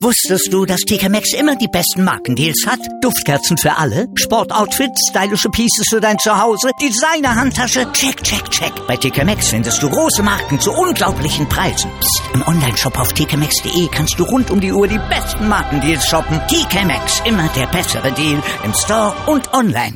Wusstest du, dass TK Maxx immer die besten Markendeals hat? Duftkerzen für alle, Sportoutfits, stylische Pieces für dein Zuhause, Designer-Handtasche, check, check, check. Bei TK Maxx findest du große Marken zu unglaublichen Preisen. Psst. Im Onlineshop auf tkmaxx.de kannst du rund um die Uhr die besten Markendeals shoppen. TK Maxx, immer der bessere Deal im Store und online.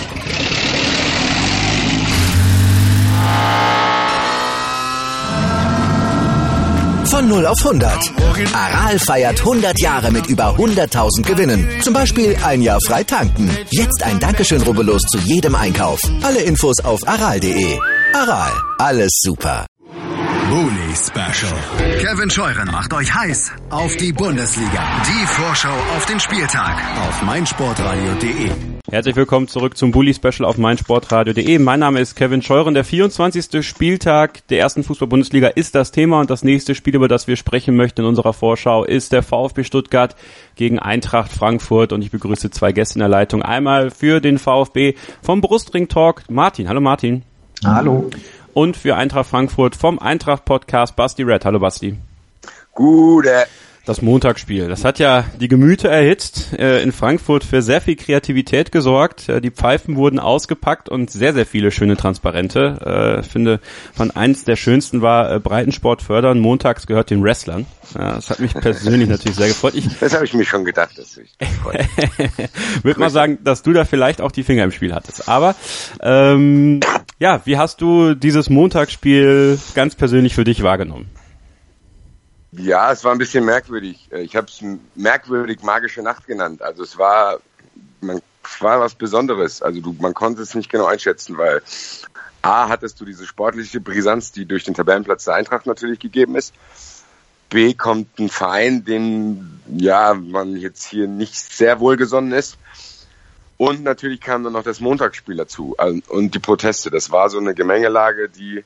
Von 0 auf 100. Aral feiert 100 Jahre mit über 100.000 Gewinnen. Zum Beispiel ein Jahr frei tanken. Jetzt ein Dankeschön, rubbellos zu jedem Einkauf. Alle Infos auf aral.de. Aral, alles super. Bully Special. Kevin Scheuren macht euch heiß auf die Bundesliga. Die Vorschau auf den Spieltag auf meinsportradio.de. Herzlich willkommen zurück zum Bully Special auf meinsportradio.de. Mein Name ist Kevin Scheuren. Der 24. Spieltag der ersten Fußball-Bundesliga ist das Thema und das nächste Spiel, über das wir sprechen möchten in unserer Vorschau, ist der VfB Stuttgart gegen Eintracht Frankfurt und ich begrüße zwei Gäste in der Leitung. Einmal für den VfB vom Brustring Talk Martin. Hallo Martin. Hallo. Und für Eintracht Frankfurt vom Eintracht-Podcast Basti Red. Hallo Basti. Gute. Das Montagsspiel, das hat ja die Gemüter erhitzt, in Frankfurt für sehr viel Kreativität gesorgt. Die Pfeifen wurden ausgepackt und sehr, sehr viele schöne Transparente. Ich finde, von eins der schönsten war Breitensport fördern, montags gehört den Wrestlern. Ja, das hat mich persönlich natürlich sehr gefreut. Das habe ich mir schon gedacht, dass ich freue. Würde mal sagen, dass du da vielleicht auch die Finger im Spiel hattest. Aber ja, wie hast du dieses Montagsspiel ganz persönlich für dich wahrgenommen? Ja, es war ein bisschen merkwürdig. Ich habe es merkwürdig magische Nacht genannt. Also es war was Besonderes. Also man konnte es nicht genau einschätzen, weil A, hattest du diese sportliche Brisanz, die durch den Tabellenplatz der Eintracht natürlich gegeben ist. B, kommt ein Verein, den man jetzt hier nicht sehr wohlgesonnen ist. Und natürlich kam dann noch das Montagsspiel dazu und die Proteste. Das war so eine Gemengelage, die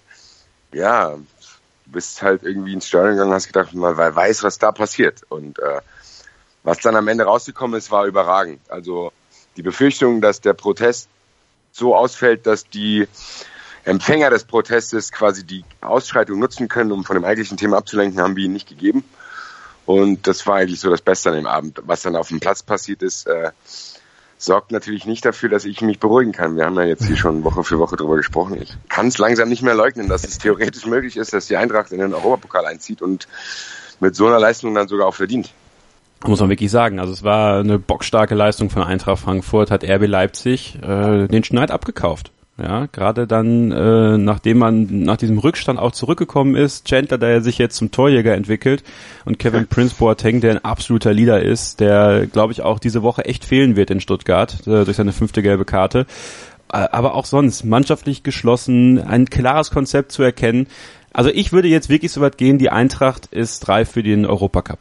du bist halt irgendwie ins Stadion gegangen und hast gedacht, man weiß, was da passiert. Und was dann am Ende rausgekommen ist, war überragend. Also die Befürchtung, dass der Protest so ausfällt, dass die Empfänger des Protestes quasi die Ausschreitung nutzen können, um von dem eigentlichen Thema abzulenken, haben wir ihnen nicht gegeben. Und das war eigentlich so das Beste an dem Abend. Was dann auf dem Platz passiert ist, sorgt natürlich nicht dafür, dass ich mich beruhigen kann. Wir haben ja jetzt hier schon Woche für Woche drüber gesprochen. Ich kann es langsam nicht mehr leugnen, dass es theoretisch möglich ist, dass die Eintracht in den Europapokal einzieht und mit so einer Leistung dann sogar auch verdient. Muss man wirklich sagen. Also es war eine bockstarke Leistung von Eintracht Frankfurt, hat RB Leipzig den Schneid abgekauft. Ja, gerade dann, nachdem man nach diesem Rückstand auch zurückgekommen ist, Chandler, der sich jetzt zum Torjäger entwickelt und Kevin Prince Boateng, der ein absoluter Leader ist, der, glaube ich, auch diese Woche echt fehlen wird in Stuttgart durch seine 5. gelbe Karte. Aber auch sonst mannschaftlich geschlossen, ein klares Konzept zu erkennen. Also ich würde jetzt wirklich so weit gehen, die Eintracht ist reif für den Europacup.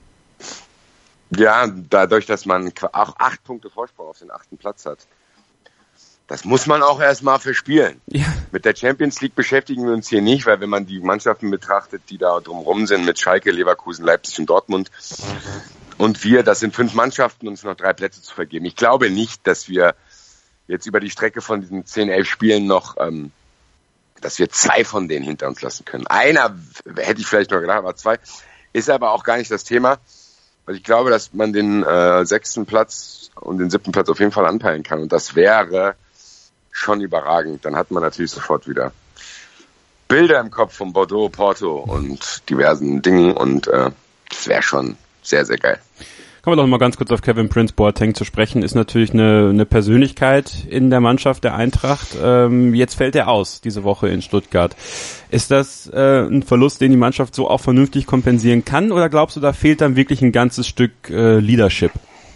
Ja, dadurch, dass man auch 8 Punkte Vorsprung auf den 8. Platz hat. Das muss man auch erstmal verspielen. Ja. Mit der Champions League beschäftigen wir uns hier nicht, weil wenn man die Mannschaften betrachtet, die da drumherum sind, mit Schalke, Leverkusen, Leipzig und Dortmund und das sind 5 Mannschaften, uns noch 3 Plätze zu vergeben. Ich glaube nicht, dass wir jetzt über die Strecke von diesen 10, 11 Spielen noch, dass wir 2 von denen hinter uns lassen können. Einer hätte ich vielleicht noch gedacht, aber 2 ist aber auch gar nicht das Thema. Also ich glaube, dass man den 6. Platz und den 7. Platz auf jeden Fall anpeilen kann und das wäre schon überragend. Dann hat man natürlich sofort wieder Bilder im Kopf von Bordeaux, Porto und diversen Dingen und das wäre schon sehr, sehr geil. Kommen wir doch mal ganz kurz auf Kevin Prince Boateng zu sprechen. Ist natürlich eine Persönlichkeit in der Mannschaft der Eintracht. Jetzt fällt er aus, diese Woche in Stuttgart. Ist das ein Verlust, den die Mannschaft so auch vernünftig kompensieren kann oder glaubst du, da fehlt dann wirklich ein ganzes Stück Leadership?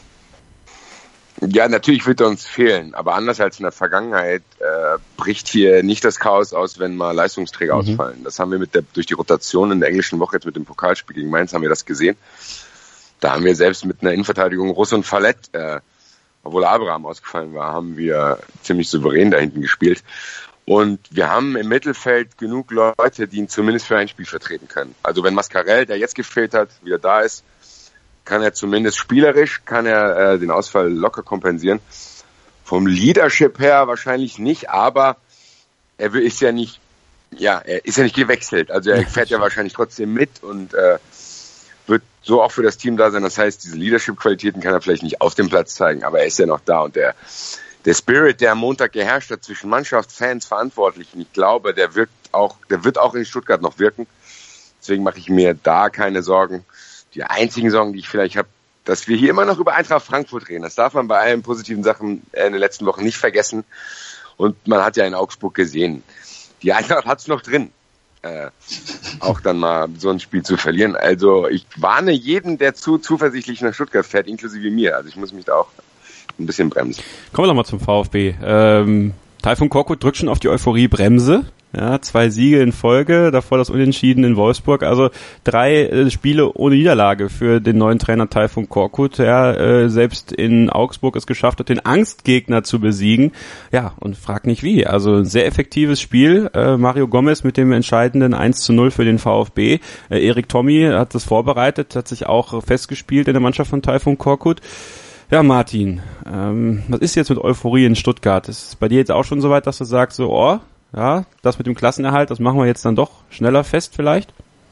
Ja, natürlich wird er uns fehlen, aber anders als in der Vergangenheit bricht hier nicht das Chaos aus, wenn mal Leistungsträger ausfallen. Das haben wir durch die Rotation in der englischen Woche jetzt mit dem Pokalspiel gegen Mainz haben wir das gesehen. Da haben wir selbst mit einer Innenverteidigung Russ und Fallett, obwohl Abraham ausgefallen war, haben wir ziemlich souverän da hinten gespielt. Und wir haben im Mittelfeld genug Leute, die ihn zumindest für ein Spiel vertreten können. Also wenn Mascarell, der jetzt gefehlt hat, wieder da ist, kann er zumindest spielerisch, den Ausfall locker kompensieren. Vom Leadership her wahrscheinlich nicht, aber er ist ja nicht gewechselt. Also er fährt ja wahrscheinlich trotzdem mit und wird so auch für das Team da sein. Das heißt, diese Leadership-Qualitäten kann er vielleicht nicht auf dem Platz zeigen, aber er ist ja noch da und der Spirit, der am Montag geherrscht hat zwischen Mannschaft, Fans, Verantwortlichen, ich glaube, der wird auch in Stuttgart noch wirken. Deswegen mache ich mir da keine Sorgen. Die einzigen Sorgen, die ich vielleicht habe, dass wir hier immer noch über Eintracht Frankfurt reden. Das darf man bei allen positiven Sachen in den letzten Wochen nicht vergessen. Und man hat ja in Augsburg gesehen, die Eintracht hat es noch drin, auch dann mal so ein Spiel zu verlieren. Also ich warne jeden, der zuversichtlich nach Stuttgart fährt, inklusive mir. Also ich muss mich da auch ein bisschen bremsen. Kommen wir doch mal zum VfB. Taifun Korkut drückt schon auf die Euphorie-Bremse. Ja, 2 Siege in Folge, davor das Unentschieden in Wolfsburg. Also 3 Spiele ohne Niederlage für den neuen Trainer Taifun Korkut, der selbst in Augsburg es geschafft hat, den Angstgegner zu besiegen. Ja, und frag nicht wie. Also ein sehr effektives Spiel. Mario Gomez mit dem entscheidenden 1:0 für den VfB. Erik Tommy hat das vorbereitet, hat sich auch festgespielt in der Mannschaft von Taifun Korkut. Ja, Martin, was ist jetzt mit Euphorie in Stuttgart? Ist es bei dir jetzt auch schon so weit, dass du sagst, so, ja, das mit dem Klassenerhalt, das machen wir jetzt dann doch schneller fest vielleicht?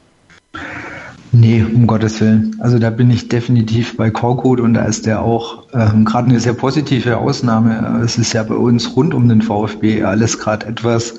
Nee, um Gottes Willen. Also da bin ich definitiv bei Korkut und da ist der auch gerade eine sehr positive Ausnahme. Es ist ja bei uns rund um den VfB alles gerade etwas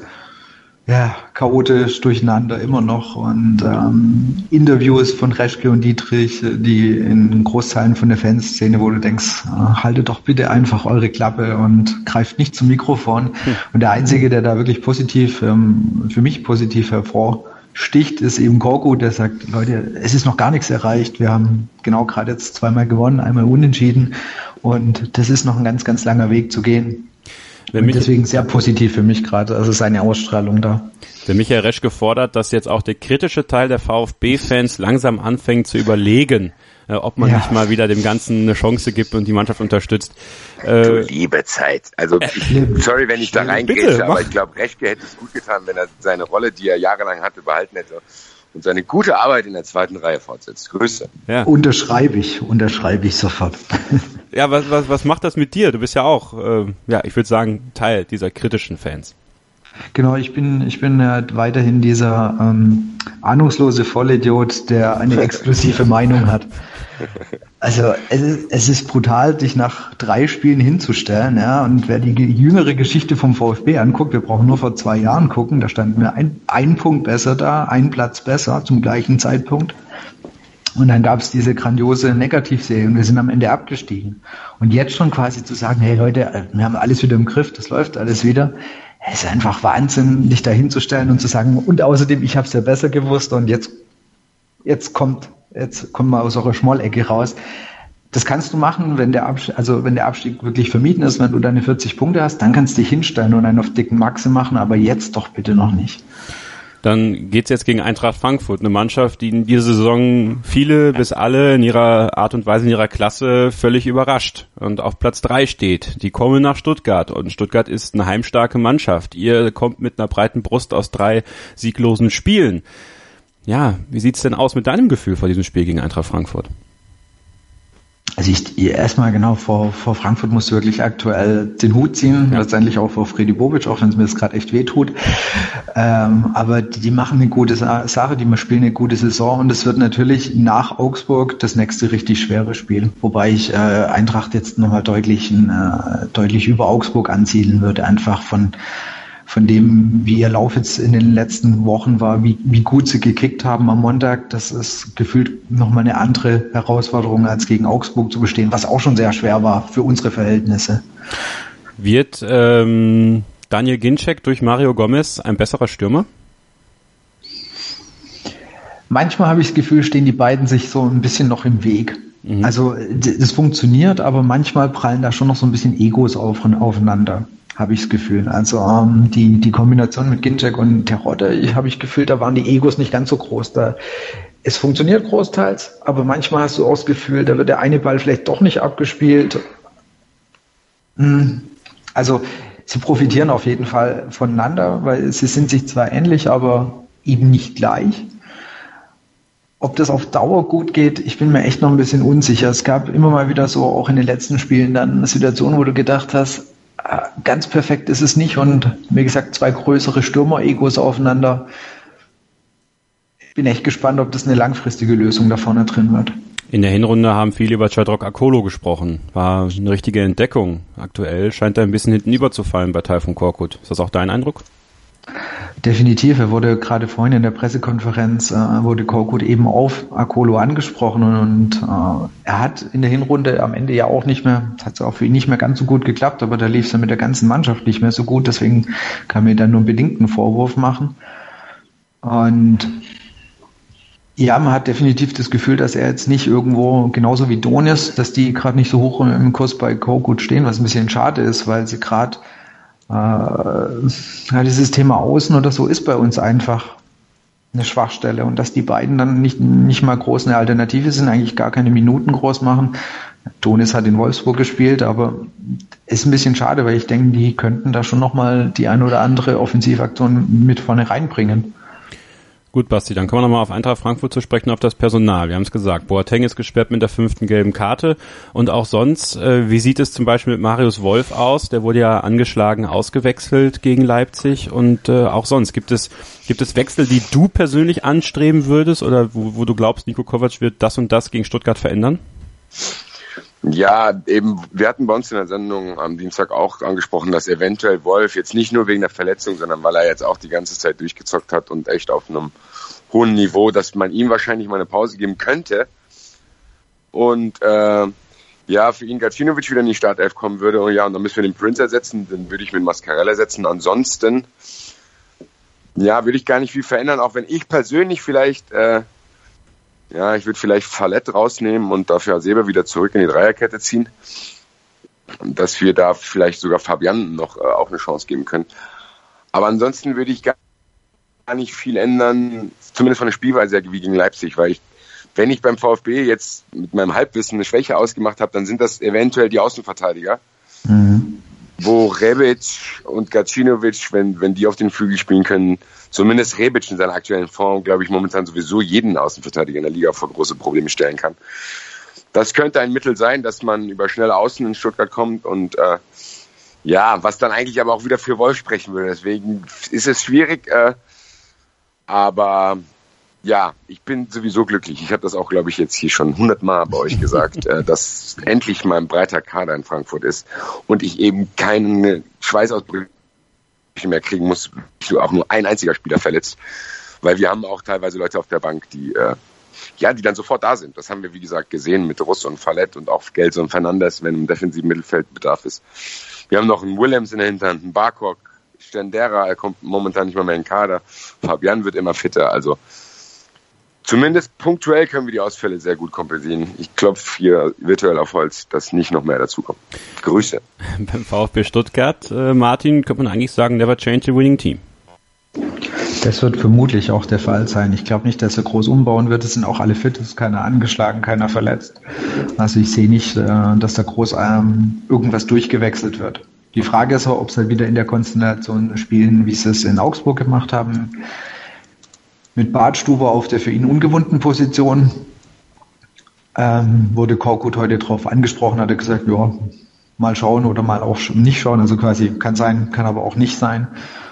chaotisch durcheinander immer noch und Interviews von Reschke und Dietrich, die in Großteilen von der Fanszene, wo du denkst, haltet doch bitte einfach eure Klappe und greift nicht zum Mikrofon. Und der Einzige, der da wirklich positiv, für mich positiv hervorsticht, ist eben Korkut, der sagt, Leute, es ist noch gar nichts erreicht. Wir haben genau gerade jetzt 2-mal gewonnen, einmal unentschieden und das ist noch ein ganz, ganz langer Weg zu gehen. Deswegen sehr positiv für mich gerade, also seine Ausstrahlung da. Der Michael Reschke fordert, dass jetzt auch der kritische Teil der VfB-Fans langsam anfängt zu überlegen, ob man nicht mal wieder dem Ganzen eine Chance gibt und die Mannschaft unterstützt. Du liebe Zeit. Also sorry, wenn ich da reingrätsche, aber ich glaube, Reschke hätte es gut getan, wenn er seine Rolle, die er jahrelang hatte, behalten hätte und seine gute Arbeit in der zweiten Reihe fortsetzt. Grüße. Ja. Unterschreibe ich sofort. Ja, was macht das mit dir? Du bist ja auch, ich würde sagen, Teil dieser kritischen Fans. Genau, ich bin weiterhin dieser ahnungslose Vollidiot, der eine exklusive Meinung hat. Also es ist brutal, dich nach 3 Spielen hinzustellen, ja, und wer die jüngere Geschichte vom VfB anguckt, wir brauchen nur vor 2 Jahren gucken, da standen wir ein Punkt besser da, 1 Platz besser zum gleichen Zeitpunkt. Und dann gab es diese grandiose Negativserie und wir sind am Ende abgestiegen. Und jetzt schon quasi zu sagen, hey Leute, wir haben alles wieder im Griff, das läuft alles wieder. Es ist einfach Wahnsinn, dich da hinzustellen und zu sagen, und außerdem, ich habe es ja besser gewusst und jetzt kommt mal aus eurer Schmollecke raus. Das kannst du machen, wenn der Abstieg wirklich vermieden ist, wenn du deine 40 Punkte hast, dann kannst du dich hinstellen und einen auf dicken Maxe machen, aber jetzt doch bitte noch nicht. Dann geht's jetzt gegen Eintracht Frankfurt, eine Mannschaft, die in dieser Saison viele bis alle in ihrer Art und Weise, in ihrer Klasse völlig überrascht und auf Platz 3 steht. Die kommen nach Stuttgart und Stuttgart ist eine heimstarke Mannschaft. Ihr kommt mit einer breiten Brust aus 3 sieglosen Spielen. Ja, wie sieht's denn aus mit deinem Gefühl vor diesem Spiel gegen Eintracht Frankfurt? Also erstmal genau, vor Frankfurt musst du wirklich aktuell den Hut ziehen, letztendlich auch vor Fredi Bobic, auch wenn es mir das gerade echt weh tut. Aber die machen eine gute Sache, die spielen eine gute Saison und es wird natürlich nach Augsburg das nächste richtig schwere Spiel. Wobei ich Eintracht jetzt nochmal deutlich über Augsburg ansiedeln würde, einfach von dem, wie ihr Lauf jetzt in den letzten Wochen war, wie gut sie gekickt haben am Montag, das ist gefühlt nochmal eine andere Herausforderung, als gegen Augsburg zu bestehen, was auch schon sehr schwer war für unsere Verhältnisse. Wird Daniel Ginczek durch Mario Gomez ein besserer Stürmer? Manchmal habe ich das Gefühl, stehen die beiden sich so ein bisschen noch im Weg. Mhm. Also das funktioniert, aber manchmal prallen da schon noch so ein bisschen Egos aufeinander. Habe ich das Gefühl. Also die Kombination mit Ginczek und Terodde, habe ich Gefühl, da waren die Egos nicht ganz so groß. Es funktioniert großteils, aber manchmal hast du auch das Gefühl, da wird der eine Ball vielleicht doch nicht abgespielt. Also sie profitieren auf jeden Fall voneinander, weil sie sind sich zwar ähnlich, aber eben nicht gleich. Ob das auf Dauer gut geht, ich bin mir echt noch ein bisschen unsicher. Es gab immer mal wieder so, auch in den letzten Spielen, dann eine Situation, wo du gedacht hast, ganz perfekt ist es nicht und wie gesagt, 2 größere Stürmer-Egos aufeinander. bin echt gespannt, ob das eine langfristige Lösung da vorne drin wird. In der Hinrunde haben viele über Chadrock Akolo gesprochen. War eine richtige Entdeckung. Aktuell scheint er ein bisschen hinten überzufallen bei Taifun Korkut. Ist das auch dein Eindruck? Definitiv. Er wurde gerade vorhin in der Pressekonferenz, wurde Korkut eben auf Akolo angesprochen und er hat in der Hinrunde am Ende ja auch nicht mehr, hat es auch für ihn nicht mehr ganz so gut geklappt, aber da lief es ja mit der ganzen Mannschaft nicht mehr so gut, deswegen kann mir dann nur bedingt einen Vorwurf machen. Und ja, man hat definitiv das Gefühl, dass er jetzt nicht irgendwo, genauso wie Donis, dass die gerade nicht so hoch im Kurs bei Korkut stehen, was ein bisschen schade ist, weil sie gerade dieses Thema Außen oder so ist bei uns einfach eine Schwachstelle und dass die beiden dann nicht mal groß eine Alternative sind, eigentlich gar keine Minuten groß machen. Donis hat in Wolfsburg gespielt, aber ist ein bisschen schade, weil ich denke, die könnten da schon nochmal die ein oder andere Offensivaktion mit vorne reinbringen. Gut, Basti, dann kommen wir nochmal auf Eintracht Frankfurt zu sprechen, auf das Personal. Wir haben es gesagt, Boateng ist gesperrt mit der 5. gelben Karte und auch sonst, wie sieht es zum Beispiel mit Marius Wolf aus? Der wurde ja angeschlagen ausgewechselt gegen Leipzig und auch sonst. Gibt es Wechsel, die du persönlich anstreben würdest oder wo du glaubst, Niko Kovac wird das und das gegen Stuttgart verändern? Ja, eben, wir hatten bei uns in der Sendung am Dienstag auch angesprochen, dass eventuell Wolf jetzt nicht nur wegen der Verletzung, sondern weil er jetzt auch die ganze Zeit durchgezockt hat und echt auf einem hohen Niveau, dass man ihm wahrscheinlich mal eine Pause geben könnte. Und ja, für ihn Gacinovic wieder in die Startelf kommen würde. Und ja, und dann müssen wir den Prince ersetzen, dann würde ich mit Mascarell ersetzen. Ansonsten, ja, würde ich gar nicht viel verändern, auch wenn ich persönlich vielleicht ich würde vielleicht Fallett rausnehmen und dafür Hasebe wieder zurück in die Dreierkette ziehen. Dass wir da vielleicht sogar Fabian noch auch eine Chance geben können. Aber ansonsten würde ich gar nicht viel ändern, zumindest von der Spielweise wie gegen Leipzig, weil wenn ich beim VfB jetzt mit meinem Halbwissen eine Schwäche ausgemacht habe, dann sind das eventuell die Außenverteidiger. Mhm. Wo Rebic und Gacinovic, wenn die auf den Flügel spielen können, zumindest Rebic in seiner aktuellen Form, glaube ich, momentan sowieso jeden Außenverteidiger in der Liga vor große Probleme stellen kann. Das könnte ein Mittel sein, dass man über schnelle Außen in Stuttgart kommt und was dann eigentlich aber auch wieder für Wolf sprechen würde. Deswegen ist es schwierig, aber ja, ich bin sowieso glücklich. Ich habe das auch, glaube ich, jetzt hier schon 100-mal bei euch gesagt, dass endlich mal ein breiter Kader in Frankfurt ist und ich eben keine Schweißausbrüche mehr kriegen muss, auch nur ein einziger Spieler verletzt. Weil wir haben auch teilweise Leute auf der Bank, die dann sofort da sind. Das haben wir, wie gesagt, gesehen mit Russ und Fallett und auch Gelso und Fernandes, wenn im defensiven Mittelfeld Bedarf ist. Wir haben noch einen Williams in der Hinterhand, einen Barkok, Stendera, er kommt momentan nicht mehr in den Kader. Fabian wird immer fitter, also zumindest punktuell können wir die Ausfälle sehr gut kompensieren. Ich klopfe hier virtuell auf Holz, dass nicht noch mehr dazukommt. Grüße. Beim VfB Stuttgart, Martin, könnte man eigentlich sagen, never change the winning team. Das wird vermutlich auch der Fall sein. Ich glaube nicht, dass er groß umbauen wird. Es sind auch alle fit, es ist keiner angeschlagen, keiner verletzt. Also ich sehe nicht, dass da groß irgendwas durchgewechselt wird. Die Frage ist auch, ob sie halt wieder in der Konstellation spielen, wie sie es in Augsburg gemacht haben. Mit Badstuber auf der für ihn ungewohnten Position wurde Korkut heute drauf angesprochen, hat er gesagt, ja, mal schauen oder mal auch nicht schauen, also quasi kann sein, kann aber auch nicht sein.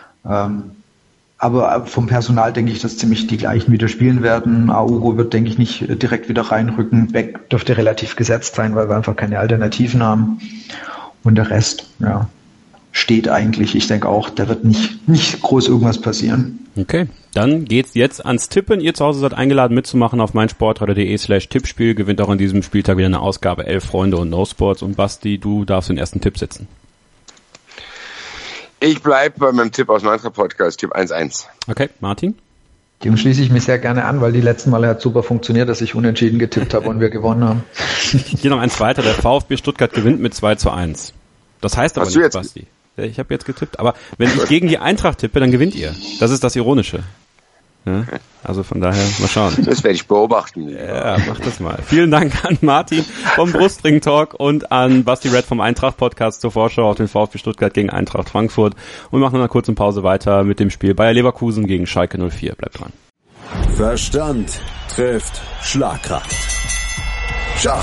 Aber vom Personal denke ich, dass ziemlich die gleichen wieder spielen werden. Aogo wird, denke ich, nicht direkt wieder reinrücken. Beck dürfte relativ gesetzt sein, weil wir einfach keine Alternativen haben. Und der Rest, ja, steht eigentlich. Ich denke auch, da wird nicht groß irgendwas passieren. Okay, dann geht's jetzt ans Tippen. Ihr zu Hause seid eingeladen mitzumachen auf meinsportradio.de/Tippspiel. Gewinnt auch an diesem Spieltag wieder eine Ausgabe 11 Freunde und No Sports. Und Basti, du darfst den ersten Tipp setzen. Ich bleibe bei meinem Tipp aus dem Eintracht-Podcast, Tipp 1-1. Okay, Martin? Dem schließe ich mich sehr gerne an, weil die letzten Male hat super funktioniert, dass ich unentschieden getippt habe und wir gewonnen haben. Hier noch eins weiter. Der VfB Stuttgart gewinnt mit 2-1. Das heißt aber nicht, Basti. Ich habe jetzt getippt, aber wenn ich gegen die Eintracht tippe, dann gewinnt ihr. Das ist das Ironische. Ja, also von daher, mal schauen. Das werde ich beobachten. Ja, mach das mal. Vielen Dank an Martin vom Brustring Talk und an Basti Red vom Eintracht Podcast zur Vorschau auf den VfB Stuttgart gegen Eintracht Frankfurt. Und wir machen noch eine kurze Pause weiter mit dem Spiel Bayer Leverkusen gegen Schalke 04. Bleibt dran. Verstand trifft Schlagkraft.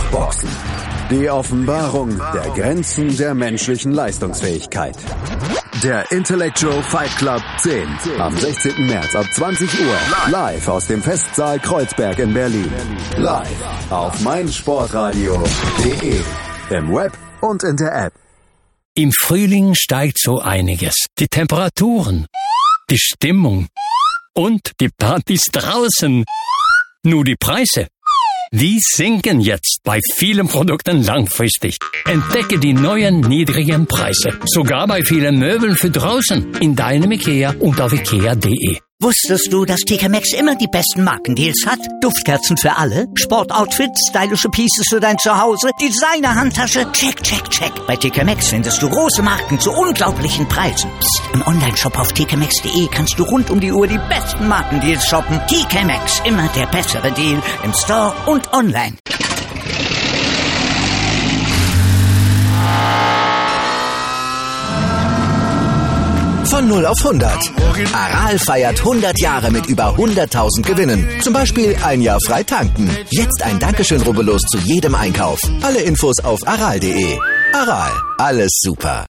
Schachboxen. Die Offenbarung der Grenzen der menschlichen Leistungsfähigkeit. Der Intellectual Fight Club 10. Am 16. März ab 20 Uhr. Live aus dem Festsaal Kreuzberg in Berlin. Live auf meinsportradio.de. Im Web und in der App. Im Frühling steigt so einiges. Die Temperaturen, die Stimmung und die Partys draußen. Nur die Preise, die sinken jetzt bei vielen Produkten langfristig. Entdecke die neuen niedrigen Preise. Sogar bei vielen Möbeln für draußen. In deinem IKEA und auf ikea.de. Wusstest du, dass TK Maxx immer die besten Markendeals hat? Duftkerzen für alle, Sportoutfits, stylische Pieces für dein Zuhause, Designer-Handtasche, check, check, check. Bei TK Maxx findest du große Marken zu unglaublichen Preisen. Psst. Im Onlineshop auf tkmaxx.de kannst du rund um die Uhr die besten Markendeals shoppen. TK Maxx, immer der bessere Deal im Store und online. Von 0 auf 100. Aral feiert 100 Jahre mit über 100.000 Gewinnen. Zum Beispiel ein Jahr frei tanken. Jetzt ein Dankeschön, rubbellos zu jedem Einkauf. Alle Infos auf aral.de. Aral, alles super.